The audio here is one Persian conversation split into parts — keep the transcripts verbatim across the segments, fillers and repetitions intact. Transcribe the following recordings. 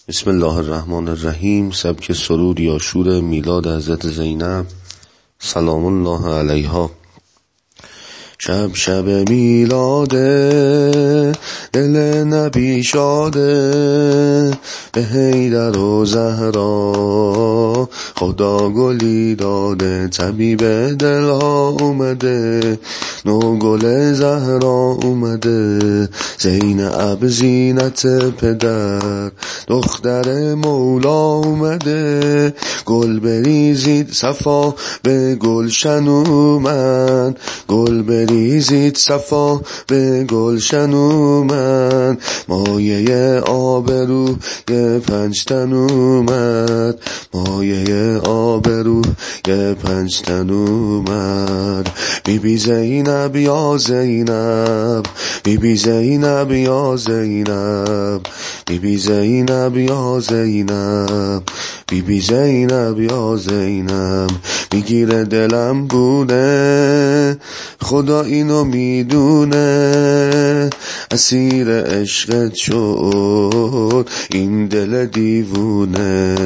بسم الله الرحمن الرحیم. سبک سرود یا شور میلاد حضرت زینب سلام الله علیها. شب شب میلاده، دل نبی شاده، به حیدر و زهرا خدا گلی داده. طبیب دلها اومده، نو گل زهرا اومده. زینب زینت پدر، دختر مولا اومده. گل بریزید صفا به گلشن اومد، گل بریزید صفا به گلشن اومد. مایه آبرو یه پنجتن اومد، مایه آبرو یه پنجتن اومد. بی بی زینب یا زینب، بی بی زینب یا زینب، بی بی زینب یا زینب، بی بی زینب یا زینب. میگیره دلم بونه، خدا اینو میدونه. اسیر عشقت شد این دل دیوونه.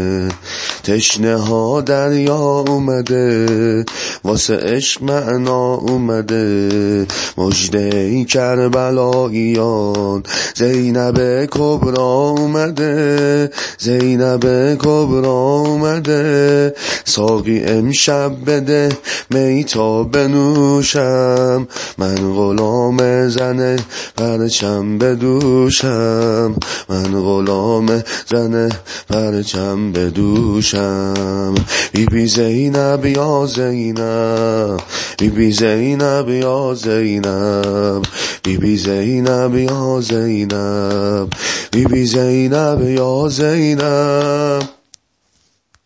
تشنه ها دریا اومده، واسه عشق معنا اومده. مژده ای کربلاییان، زینب کبرا اومده، زینب کبرا اومده. ساقی امشب بده می تا بنوشم، من غلام زن پرچم بدوشم، من غلام زن پرچم بدوشم. بی بی زینب یا زینب، بی بی زینب یا زینب، بی بی زینب یا زینب، بی بی زینب یا زینب.